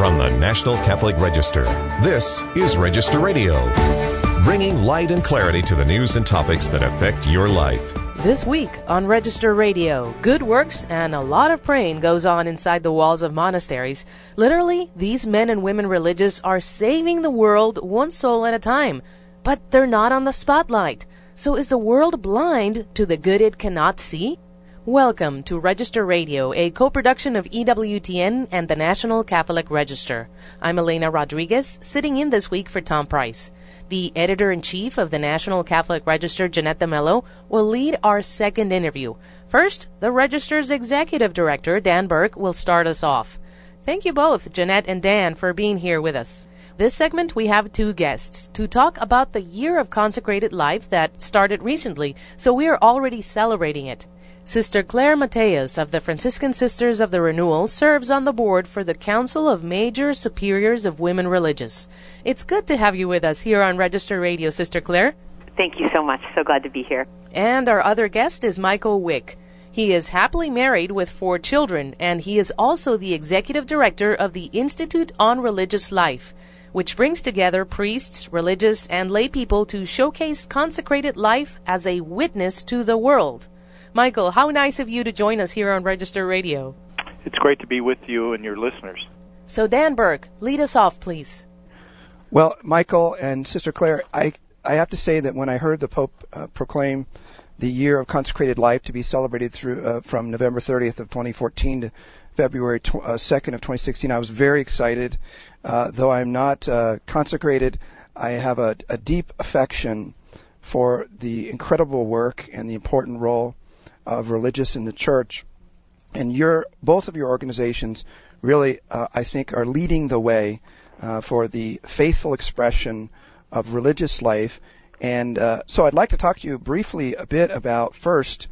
From the National Catholic Register, this is Register Radio, bringing light and clarity to the news and topics that affect your life. This week on Register Radio, good works and a lot of praying goes on inside the walls of monasteries. Literally, these men and women religious are saving the world one soul at a time, but they're not on the spotlight. So is the world blind to the good it cannot see? Welcome to Register Radio, a co-production of EWTN and the National Catholic Register. I'm Elena Rodriguez, sitting in this week for Tom Price. The editor-in-chief of the National Catholic Register, Jeanette DeMello, will lead our second interview. First, the Register's executive director, Dan Burke, will start us off. Thank you both, Jeanette and Dan, for being here with us. This segment, we have two guests to talk about the Year of Consecrated Life that started recently, so we are already celebrating it. Sister Claire Mateus of the Franciscan Sisters of the Renewal serves on the board for the Council of Major Superiors of Women Religious. It's good to have you with us here on Register Radio, Sister Claire. Thank you so much. So glad to be here. And our other guest is Michael Wick. He is happily married with 4 children, and he is also the executive director of the Institute on Religious Life, which brings together priests, religious, and lay people to showcase consecrated life as a witness to the world. Michael, how nice of you to join us here on Register Radio. It's great to be with you and your listeners. So Dan Burke, lead us off, please. Well, Michael and Sister Claire, I have to say that when I heard the Pope proclaim the Year of Consecrated Life to be celebrated through from November 30th of 2014 to February 2nd of 2016, I was very excited. Though I'm not consecrated, I have a deep affection for the incredible work and the important role of religious in the church. And both of your organizations really, I think, are leading the way for the faithful expression of religious life. And so I'd like to talk to you briefly a bit about, first,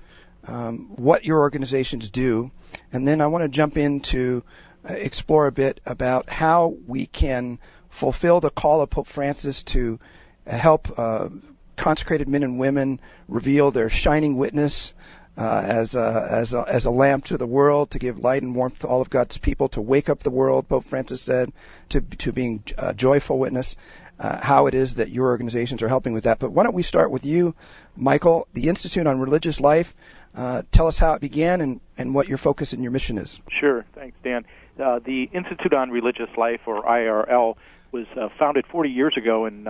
what your organizations do, and then I want to jump into explore a bit about how we can fulfill the call of Pope Francis to help consecrated men and women reveal their shining witness as a lamp to the world, to give light and warmth to all of God's people, to wake up the world, Pope Francis said, to being a joyful witness, how it is that your organizations are helping with that. But why don't we start with you, Michael, the Institute on Religious Life. Tell us how it began and what your focus and your mission is. Sure. Thanks, Dan. The Institute on Religious Life, or IRL, was founded 40 years ago in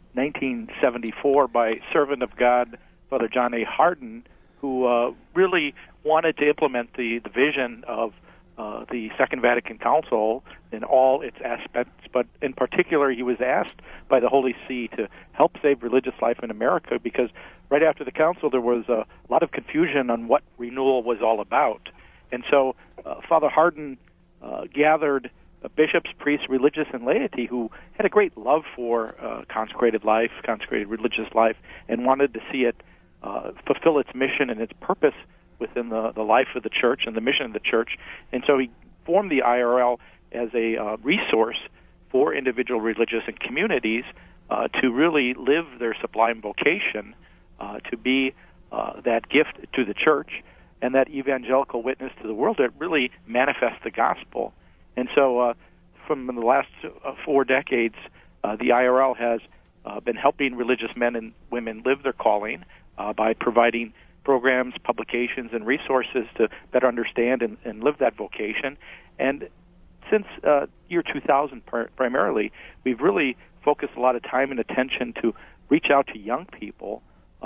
1974 by servant of God, Father John A. Hardin, who really wanted to implement the vision of the Second Vatican Council in all its aspects, but in particular he was asked by the Holy See to help save religious life in America, because right after the Council there was a lot of confusion on what renewal was all about. And so Father Hardin gathered bishops, priests, religious, and laity who had a great love for consecrated life, consecrated religious life, and wanted to see it fulfill its mission and its purpose within the life of the church and the mission of the church. And so he formed the IRL as a resource for individual religious and communities to really live their sublime vocation, to be that gift to the church and that evangelical witness to the world that really manifests the gospel. And so from the last 4 decades, the IRL has been helping religious men and women live their calling by providing programs, publications, and resources to better understand and live that vocation. And since year 2000 primarily, we've really focused a lot of time and attention to reach out to young people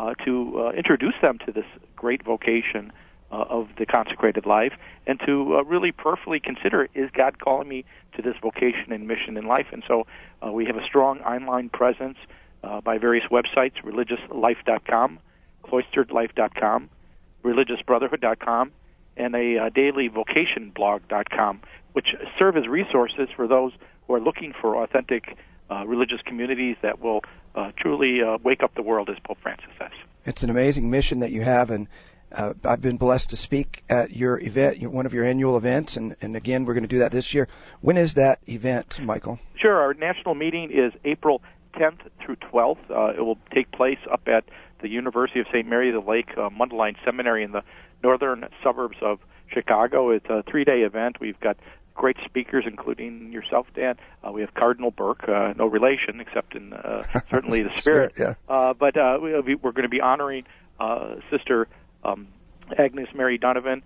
to introduce them to this great vocation of the consecrated life, and to really prayerfully consider, is God calling me to this vocation and mission in life? And so we have a strong online presence by various websites, religiouslife.com, cloisteredlife.com, religiousbrotherhood.com, and a daily vocationblog.com, which serve as resources for those who are looking for authentic religious communities that will truly wake up the world, as Pope Francis says. It's an amazing mission that you have, and I've been blessed to speak at your event, one of your annual events, and again, we're going to do that this year. When is that event, Michael? Sure. Our national meeting is April 10th through 12th. It will take place up at the University of St. Mary of the Lake Mundelein Seminary in the northern suburbs of Chicago. It's a 3-day event. We've got great speakers, including yourself, Dan. We have Cardinal Burke, no relation except in certainly the spirit. Yeah. But we're going to be honoring Sister Agnes Mary Donovan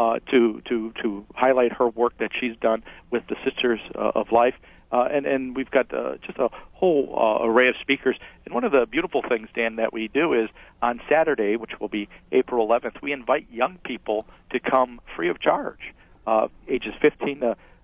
to highlight her work that she's done with the Sisters of Life. And we've got just a whole array of speakers. And one of the beautiful things, Dan, that we do is on Saturday, which will be April 11th, we invite young people to come free of charge, ages 15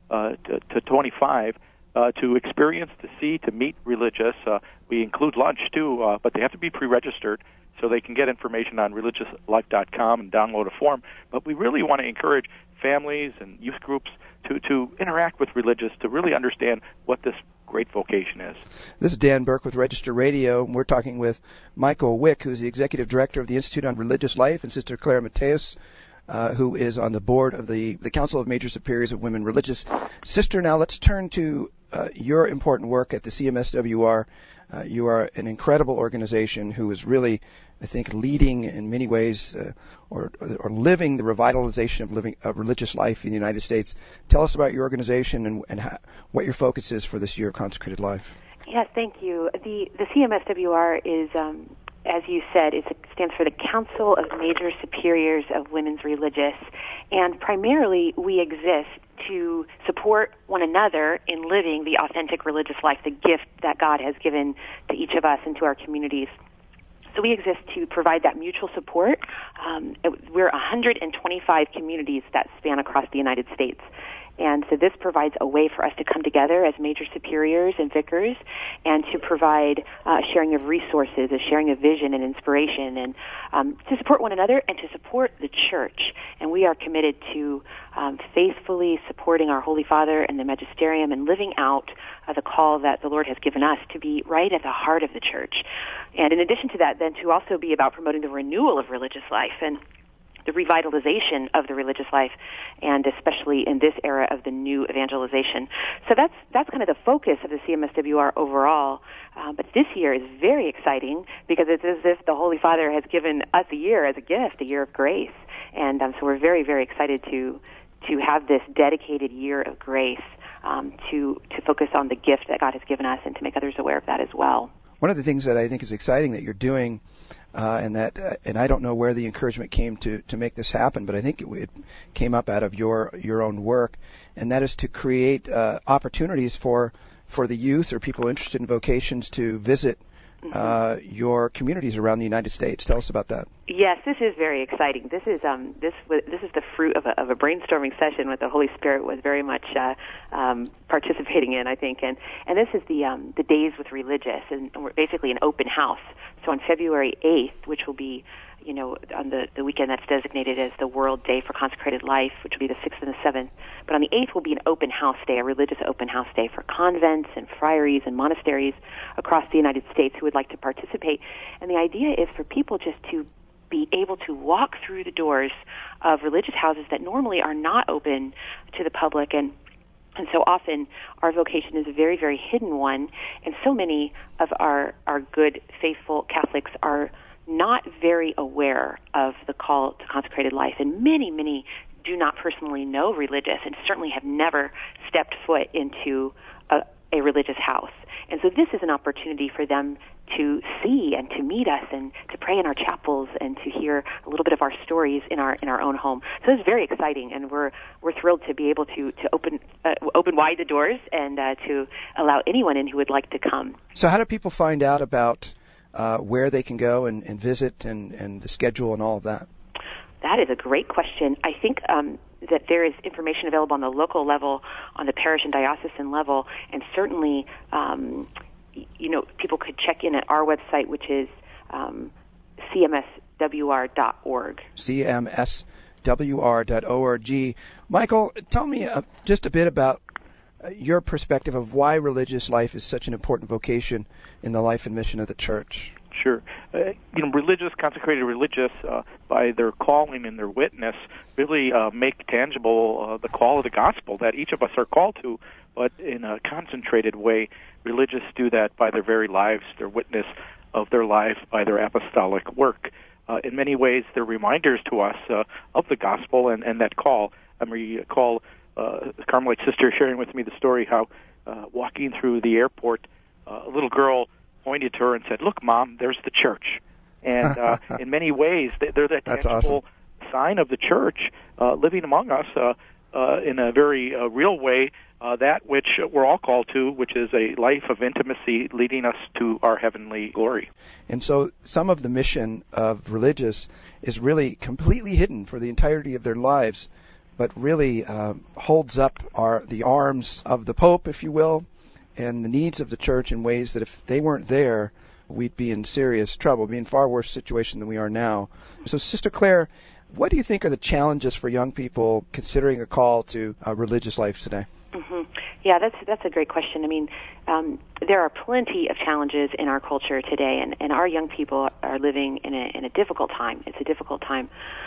to 25, to experience, to see, to meet religious. We include lunch, too, but they have to be pre-registered, so they can get information on religiouslife.com and download a form. But we really want to encourage families and youth groups to interact with religious, to really understand what this great vocation is. This is Dan Burke with Register Radio, and we're talking with Michael Wick, who's the Executive Director of the Institute on Religious Life, and Sister Claire Mateus, who is on the board of the Council of Major Superiors of Women Religious. Sister, now let's turn to your important work at the CMSWR. You are an incredible organization who is really, I think, leading in many ways or living the revitalization of religious life in the United States. Tell us about your organization and what your focus is for this year of consecrated life. Yes, thank you. The CMSWR is, as you said, it stands for the Council of Major Superiors of Women's Religious, and primarily we exist to support one another in living the authentic religious life, the gift that God has given to each of us and to our communities. So we exist to provide that mutual support. We're 125 communities that span across the United States. And so this provides a way for us to come together as major superiors and vicars and to provide sharing of resources, a sharing of vision and inspiration, and to support one another and to support the church. And we are committed to faithfully supporting our Holy Father and the Magisterium and living out the call that the Lord has given us to be right at the heart of the church. And in addition to that, then to also be about promoting the renewal of religious life and the revitalization of the religious life, and especially in this era of the new evangelization. So that's kind of the focus of the CMSWR overall. But this year is very exciting because it's as if the Holy Father has given us a year as a gift, a year of grace. And so we're very, very excited to have this dedicated year of grace to focus on the gift that God has given us and to make others aware of that as well. One of the things that I think is exciting that you're doing, and I don't know where the encouragement came to make this happen, but I think it came up out of your own work, and that is to create opportunities for the youth or people interested in vocations to visit your communities around the United States. Tell us about that. Yes, this is very exciting. This is the fruit of a brainstorming session that the Holy Spirit was very much participating in, I think. And this is the Days with Religious, and we're basically an open house. So on February 8th, which will be on the weekend that's designated as the World Day for Consecrated Life, which will be the 6th and the 7th. But on the 8th will be an open house day, a religious open house day for convents and friaries and monasteries across the United States who would like to participate. And the idea is for people just to be able to walk through the doors of religious houses that normally are not open to the public, and so often our vocation is a very, very hidden one, and so many of our good, faithful Catholics are not very aware of the call to consecrated life, and many do not personally know religious and certainly have never stepped foot into a religious house. And so this is an opportunity for them to see and to meet us and to pray in our chapels and to hear a little bit of our stories in our own home. So it's very exciting, and we're thrilled to be able to open wide the doors and to allow anyone in who would like to come. So how do people find out about where they can go and visit and the schedule and all of that? That is a great question. I think that there is information available on the local level, on the parish and diocesan level, and certainly, people could check in at our website, which is cmswr.org. cmswr.org. Michael, tell me just a bit about your perspective of why religious life is such an important vocation in the life and mission of the Church. Sure. Consecrated religious, by their calling and their witness, really make tangible the call of the gospel that each of us are called to, but in a concentrated way. Religious do that by their very lives, their witness of their life, by their apostolic work. In many ways, they're reminders to us of the gospel and that call. I recall Carmelite sister sharing with me the story how walking through the airport, a little girl pointed to her and said, "Look, Mom, there's the church." And in many ways, they're that tangible sign of the church living among us in a very real way, that which we're all called to, which is a life of intimacy leading us to our heavenly glory. And so some of the mission of religious is really completely hidden for the entirety of their lives, but really holds up the arms of the Pope, if you will, and the needs of the church in ways that if they weren't there, we'd be in serious trouble, be in far worse situation than we are now. So, Sister Claire, what do you think are the challenges for young people considering a call to religious life today? Mm-hmm. Yeah, that's a great question. I mean, there are plenty of challenges in our culture today, and our young people are living in a difficult time. It's a difficult time.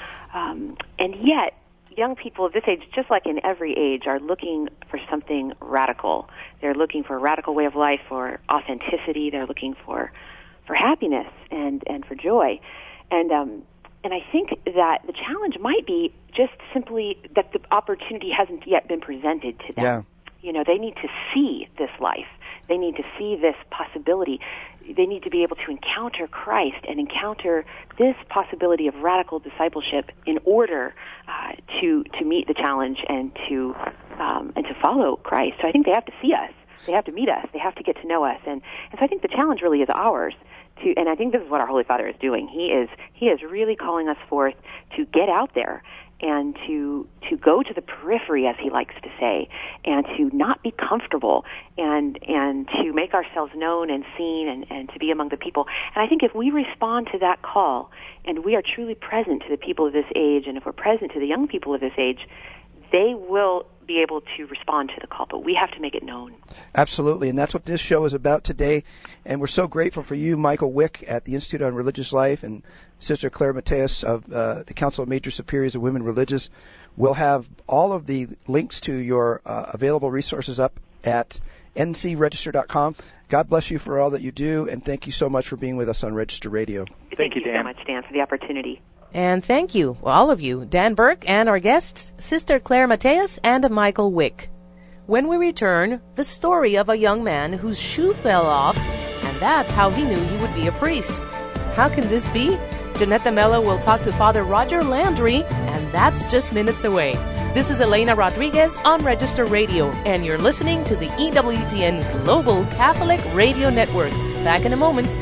And yet, young people of this age, just like in every age, are looking for something radical. They're looking for a radical way of life, for authenticity. They're looking for happiness and for joy. And I think that the challenge might be just simply that the opportunity hasn't yet been presented to them. Yeah. You know, they need to see this life. They need to see this possibility. They need to be able to encounter Christ and encounter this possibility of radical discipleship in order to meet the challenge and to follow Christ. So I think they have to see us. They have to meet us. They have to get to know us. And so I think the challenge really is ours. And I think this is what our Holy Father is doing. He is really calling us forth to get out there and to go to the periphery, as he likes to say, and to not be comfortable and to make ourselves known and seen and to be among the people. And I think if we respond to that call and we are truly present to the people of this age, and if we're present to the young people of this age, they will be able to respond to the call, but we have to make it known. Absolutely, and that's what this show is about today. And we're so grateful for you, Michael Wick at the Institute on Religious Life, and Sister Claire Mateus of the Council of Major Superiors of Women Religious. We'll have all of the links to your available resources up at ncregister.com. God bless you for all that you do, and thank you so much for being with us on Register Radio. Thank you, Dan. So much, Dan, for the opportunity. And thank you, all of you, Dan Burke and our guests, Sister Claire Mateus and Michael Wick. When we return, the story of a young man whose shoe fell off, and that's how he knew he would be a priest. How can this be? Jeanette DeMello will talk to Father Roger Landry, and that's just minutes away. This is Elena Rodriguez on Register Radio, and you're listening to the EWTN Global Catholic Radio Network. Back in a moment.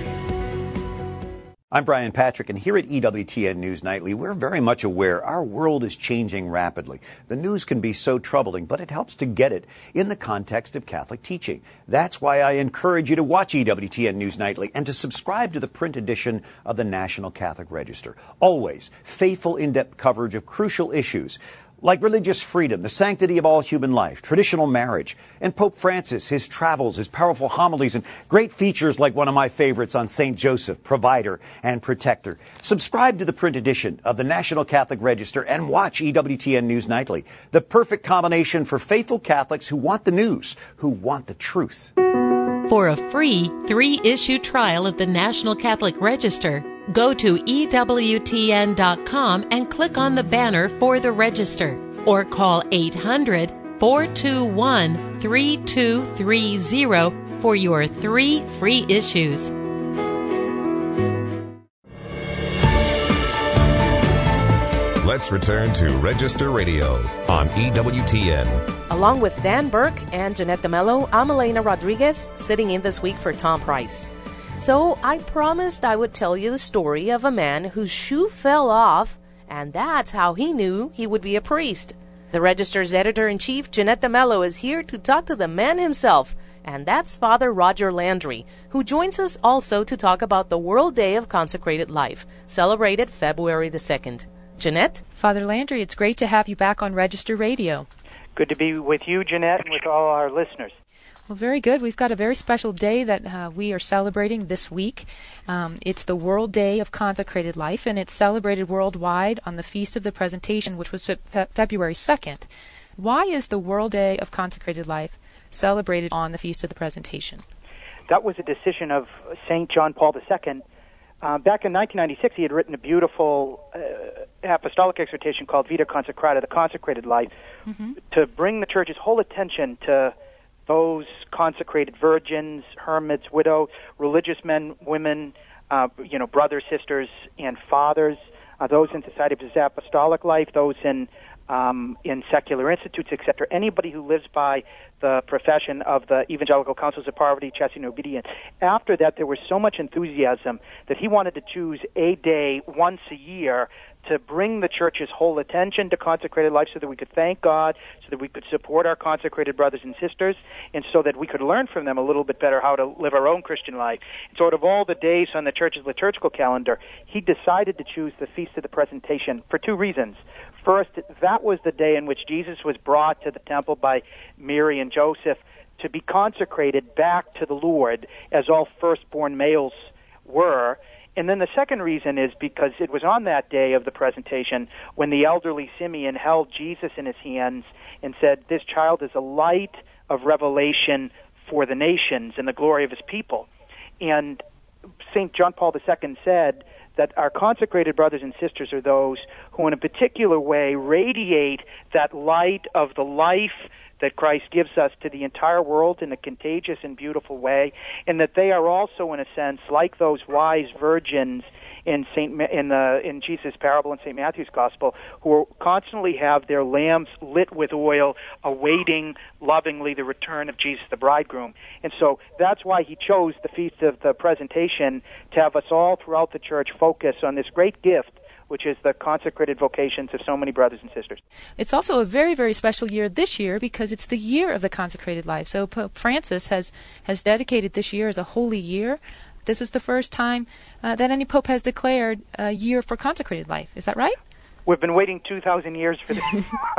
I'm Brian Patrick, and here at EWTN News Nightly, we're very much aware our world is changing rapidly. The news can be so troubling, but it helps to get it in the context of Catholic teaching. That's why I encourage you to watch EWTN News Nightly and to subscribe to the print edition of the National Catholic Register. Always faithful, in-depth coverage of crucial issues like religious freedom, the sanctity of all human life, traditional marriage, and Pope Francis, his travels, his powerful homilies, and great features like one of my favorites on St. Joseph, provider and protector. Subscribe to the print edition of the National Catholic Register and watch EWTN News Nightly, the perfect combination for faithful Catholics who want the news, who want the truth. For a free 3-issue trial of the National Catholic Register, go to EWTN.com and click on the banner for the Register, or call 800-421-3230 for your 3 free issues. Let's return to Register Radio on EWTN. Along with Dan Burke and Jeanette DeMello, I'm Elena Rodriguez, sitting in this week for Tom Price. So I promised I would tell you the story of a man whose shoe fell off, and that's how he knew he would be a priest. The Register's editor-in-chief, Jeanette DeMello, is here to talk to the man himself, and that's Father Roger Landry, who joins us also to talk about the World Day of Consecrated Life, celebrated February the 2nd. Jeanette? Father Landry, it's great to have you back on Register Radio. Good to be with you, Jeanette, and with all our listeners. Well, very good. We've got a very special day that we are celebrating this week. It's the World Day of Consecrated Life, and it's celebrated worldwide on the Feast of the Presentation, which was February 2nd. Why is the World Day of Consecrated Life celebrated on the Feast of the Presentation? That was a decision of St. John Paul II back in 1996, he had written a beautiful apostolic exhortation called Vita Consecrata, the consecrated life, to bring the church's whole attention to those consecrated virgins, hermits, widows, religious men, women, brothers, sisters, and fathers, those in Society of His Apostolic Life, those in secular institutes, etc. Anybody who lives by the profession of the Evangelical Counsels of Poverty, Chastity, and Obedience. After that, there was so much enthusiasm that he wanted to choose a day once a year to bring the church's whole attention to consecrated life so that we could thank God, so that we could support our consecrated brothers and sisters, and so that we could learn from them a little bit better how to live our own Christian life. And so out of all the days on the church's liturgical calendar, he decided to choose the Feast of the Presentation for two reasons. First, that was the day in which Jesus was brought to the temple by Mary and Joseph to be consecrated back to the Lord, as all firstborn males were. And then the second reason is because it was on that day of the presentation when the elderly Simeon held Jesus in his hands and said, "This child is a light of revelation for the nations and the glory of his people." And St. John Paul II said that our consecrated brothers and sisters are those who in a particular way radiate that light of the life that Christ gives us to the entire world in a contagious and beautiful way, and that they are also, in a sense, like those wise virgins in Jesus' parable in St. Matthew's Gospel, who constantly have their lamps lit with oil, awaiting lovingly the return of Jesus the bridegroom. And so that's why he chose the Feast of the Presentation to have us all throughout the church focus on this great gift, which is the consecrated vocations of so many brothers and sisters. It's also a very, very special year this year because it's the year of the consecrated life. So Pope Francis has dedicated this year as a holy year. This is the first time that any pope has declared a year for consecrated life. Is that right? We've been waiting 2,000 years for this.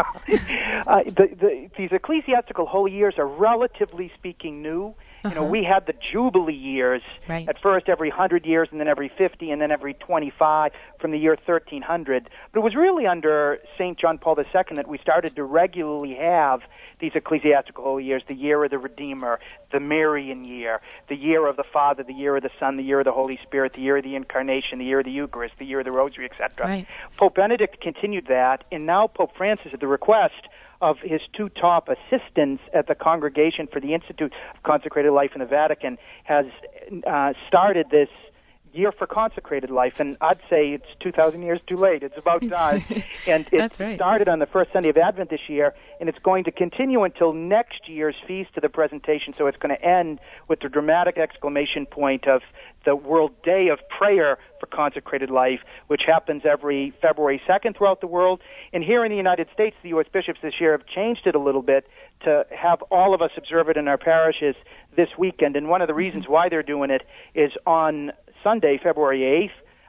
These ecclesiastical holy years are relatively speaking new. We had the Jubilee years, right, at first every 100 years and then every 50 and then every 25 from the year 1300. But it was really under St. John Paul II that we started to regularly have these ecclesiastical holy years, the year of the Redeemer, the Marian year, the year of the Father, the year of the Son, the year of the Holy Spirit, the year of the Incarnation, the year of the Eucharist, the year of the Rosary, etc. Right. Pope Benedict continued that, and now Pope Francis, at the request of his two top assistants at the Congregation for the Institute of Consecrated Life in the Vatican, has started this year for consecrated life, and I'd say it's 2,000 years too late. It's about time. And it started on the first Sunday of Advent this year, and it's going to continue until next year's Feast of the Presentation, so it's going to end with the dramatic exclamation point of the World Day of Prayer for Consecrated Life, which happens every February 2nd throughout the world. And here in the United States, the U.S. bishops this year have changed it a little bit to have all of us observe it in our parishes this weekend. And one of the reasons why they're doing it is on Sunday, February 8th,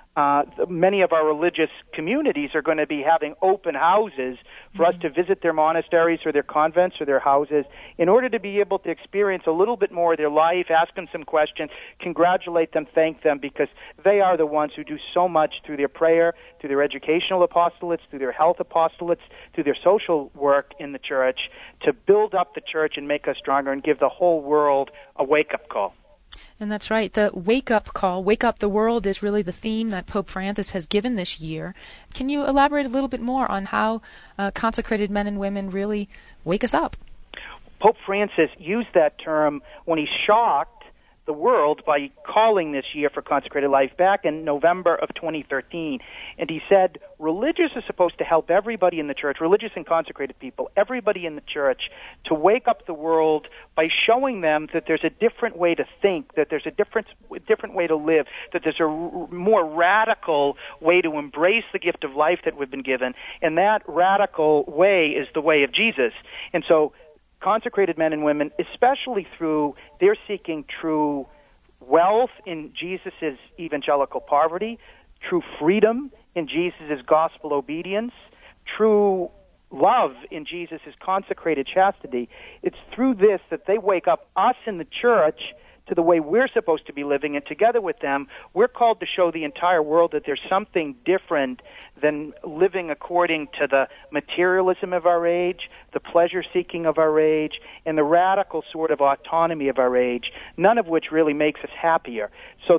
many of our religious communities are going to be having open houses for us to visit their monasteries or their convents or their houses in order to be able to experience a little bit more of their life, ask them some questions, congratulate them, thank them, because they are the ones who do so much through their prayer, through their educational apostolates, through their health apostolates, through their social work in the church to build up the church and make us stronger and give the whole world a wake-up call. And that's right. The wake-up call, wake up the world, is really the theme that Pope Francis has given this year. Can you elaborate a little bit more on how consecrated men and women really wake us up? Pope Francis used that term when he shocked the world by calling this year for consecrated life back in November of 2013. And he said, religious is supposed to help everybody in the church, religious and consecrated people, everybody in the church, to wake up the world by showing them that there's a different way to think, that there's a different way to live, that there's a more radical way to embrace the gift of life that we've been given. And that radical way is the way of Jesus. And so consecrated men and women, especially through their seeking true wealth in Jesus' evangelical poverty, true freedom in Jesus' gospel obedience, true love in Jesus' consecrated chastity, it's through this that they wake up us in the church to the way we're supposed to be living, and together with them, we're called to show the entire world that there's something different than living according to the materialism of our age, the pleasure-seeking of our age, and the radical sort of autonomy of our age, none of which really makes us happier. So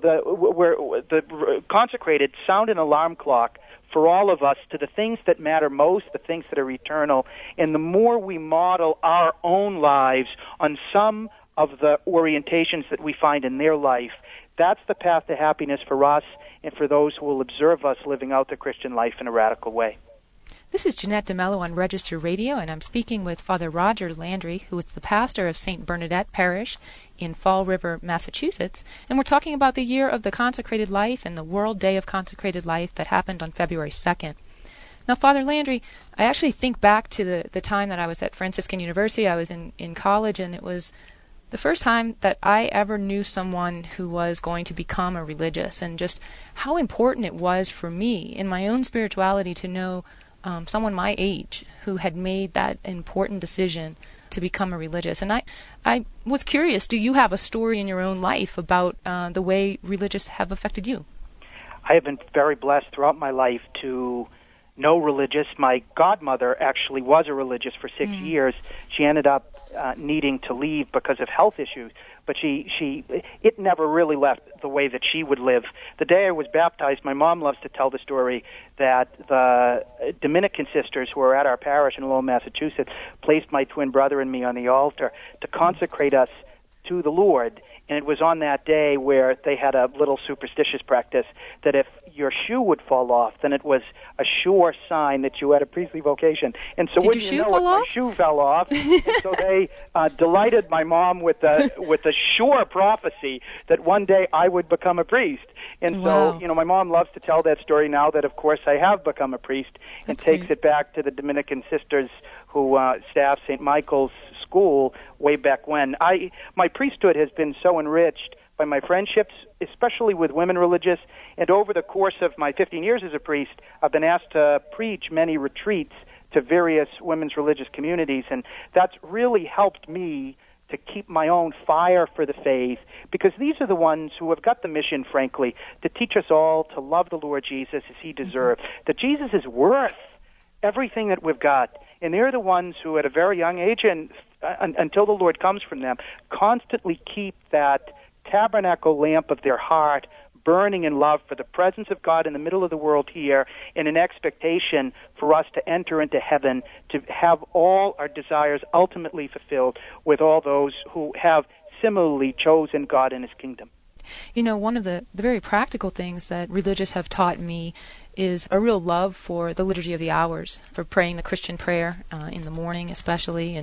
the consecrated sound an alarm clock for all of us to the things that matter most, the things that are eternal, and the more we model our own lives on some of the orientations that we find in their life, that's the path to happiness for us and for those who will observe us living out the Christian life in a radical way. This is Jeanette DeMello on Register Radio, and I'm speaking with Father Roger Landry, who is the pastor of St. Bernadette Parish in Fall River, Massachusetts, and we're talking about the year of the consecrated life and the World Day of Consecrated Life that happened on February 2nd. Now, Father Landry, I actually think back to the time that I was at Franciscan University. I was in college, and it was the first time that I ever knew someone who was going to become a religious, and just how important it was for me in my own spirituality to know someone my age who had made that important decision to become a religious. And I was curious, do you have a story in your own life about the way religious have affected you? I have been very blessed throughout my life to know religious. My godmother actually was a religious for 6 years. She ended up needing to leave because of health issues, but it never really left the way that she would live. The day I was baptized, my mom loves to tell the story that the Dominican sisters who were at our parish in Lowell, Massachusetts, placed my twin brother and me on the altar to consecrate us to the Lord. And it was on that day where they had a little superstitious practice that if your shoe would fall off, then it was a sure sign that you had a priestly vocation. And so wouldn't you know it, my shoe fell off. And so they delighted my mom with the sure prophecy that one day I would become a priest. And so, my mom loves to tell that story now that, of course, I have become a priest, and takes it back to the Dominican sisters who staffed St. Michael's School way back when. My priesthood has been so enriched by my friendships, especially with women religious, and over the course of my 15 years as a priest, I've been asked to preach many retreats to various women's religious communities, and that's really helped me to keep my own fire for the faith, because these are the ones who have got the mission, frankly, to teach us all to love the Lord Jesus as he deserves, that Jesus is worth everything that we've got. And they're the ones who, at a very young age, and until the Lord comes from them, constantly keep that tabernacle lamp of their heart burning in love for the presence of God in the middle of the world here, in an expectation for us to enter into heaven, to have all our desires ultimately fulfilled with all those who have similarly chosen God and his kingdom. One of the very practical things that religious have taught me is a real love for the Liturgy of the Hours, for praying the Christian prayer in the morning especially,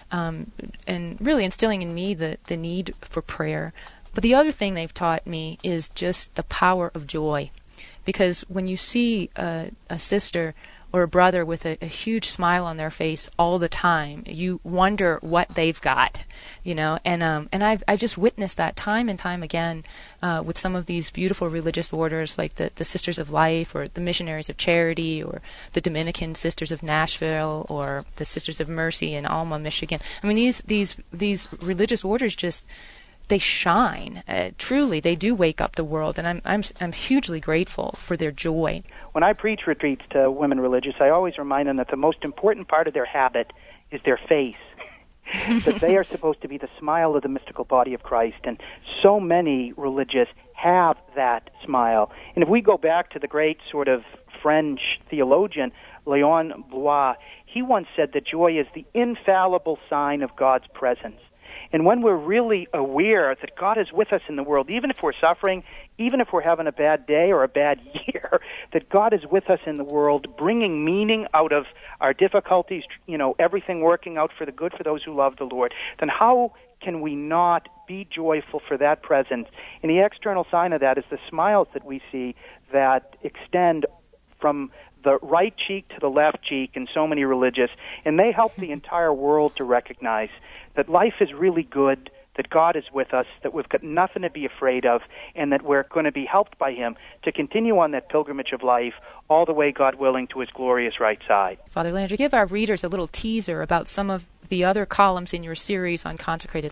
and really instilling in me the need for prayer. But the other thing they've taught me is just the power of joy. Because when you see a sister or a brother with a huge smile on their face all the time, you wonder what they've got, and I've just witnessed that time and time again with some of these beautiful religious orders like the Sisters of Life, or the Missionaries of Charity, or the Dominican Sisters of Nashville, or the Sisters of Mercy in Alma, Michigan. I mean, these religious orders just, they shine. Truly, they do wake up the world, and I'm hugely grateful for their joy. When I preach retreats to women religious, I always remind them that the most important part of their habit is their face. That they are supposed to be the smile of the mystical body of Christ, and so many religious have that smile. And if we go back to the great sort of French theologian Léon Blois, he once said that joy is the infallible sign of God's presence. And when we're really aware that God is with us in the world, even if we're suffering, even if we're having a bad day or a bad year, that God is with us in the world, bringing meaning out of our difficulties, everything working out for the good for those who love the Lord, then how can we not be joyful for that presence? And the external sign of that is the smiles that we see that extend from the right cheek to the left cheek in so many religious, and they help the entire world to recognize that life is really good, that God is with us, that we've got nothing to be afraid of, and that we're going to be helped by him to continue on that pilgrimage of life all the way, God willing, to his glorious right side. Father Landry, give our readers a little teaser about some of the other columns in your series on consecrated life.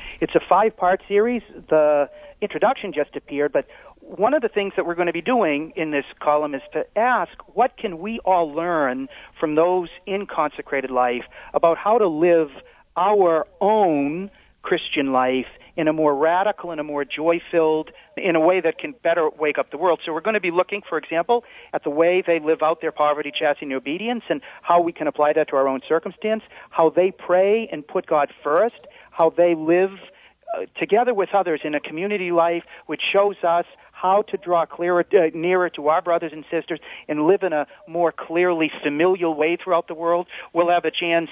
It's a 5-part series. The introduction just appeared, but one of the things that we're going to be doing in this column is to ask, what can we all learn from those in consecrated life about how to live our own Christian life in a more radical and a more joy-filled, in a way that can better wake up the world. So we're going to be looking, for example, at the way they live out their poverty, chastity, and obedience, and how we can apply that to our own circumstance, how they pray and put God first, how they live together with others in a community life, which shows us how to draw nearer to our brothers and sisters and live in a more clearly familial way throughout the world. We'll have a chance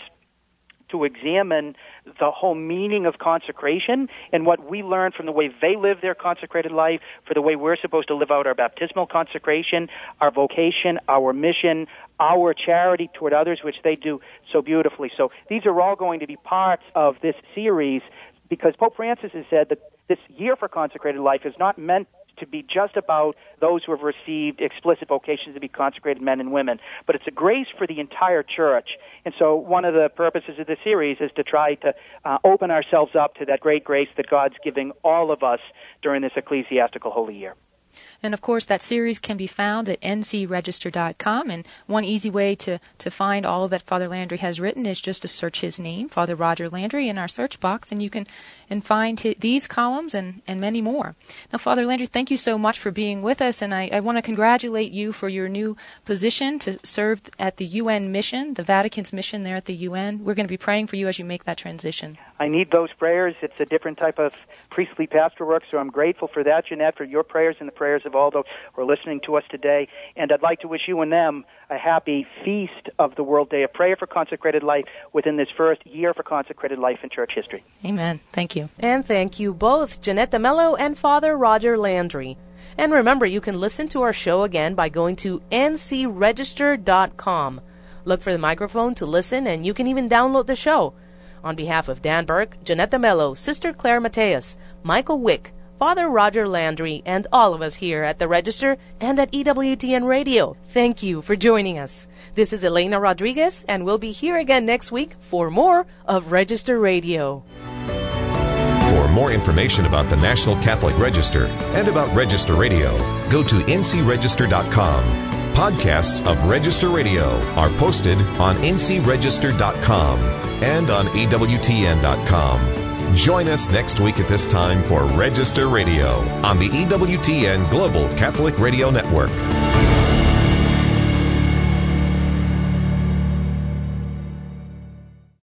to examine the whole meaning of consecration and what we learn from the way they live their consecrated life, for the way we're supposed to live out our baptismal consecration, our vocation, our mission, our charity toward others, which they do so beautifully. So these are all going to be parts of this series, because Pope Francis has said that this year for consecrated life is not meant to be just about those who have received explicit vocations to be consecrated men and women, but it's a grace for the entire church. And so one of the purposes of this series is to try to open ourselves up to that great grace that God's giving all of us during this ecclesiastical holy year. And, of course, that series can be found at ncregister.com. And one easy way to find all that Father Landry has written is just to search his name, Father Roger Landry, in our search box, and you can find these columns and many more. Now, Father Landry, thank you so much for being with us, and I want to congratulate you for your new position to serve at the UN mission, the Vatican's mission there at the UN. We're going to be praying for you as you make that transition. I need those prayers. It's a different type of priestly pastoral work, so I'm grateful for that, Jeanette, for your prayers and the prayers of all those who are listening to us today. And I'd like to wish you and them a happy feast of the World Day of Prayer for Consecrated Life within this first year for consecrated life in church history. Amen. Thank you. And thank you both, Jeanette DeMello and Father Roger Landry. And remember, you can listen to our show again by going to ncregister.com. Look for the microphone to listen, and you can even download the show. On behalf of Dan Burke, Jeanette DeMello, Sister Claire Mateus, Michael Wick, Father Roger Landry, and all of us here at the Register and at EWTN Radio, thank you for joining us. This is Elena Rodriguez, and we'll be here again next week for more of Register Radio. For more information about the National Catholic Register and about Register Radio, go to ncregister.com. Podcasts of Register Radio are posted on ncregister.com and on EWTN.com. Join us next week at this time for Register Radio on the EWTN Global Catholic Radio Network.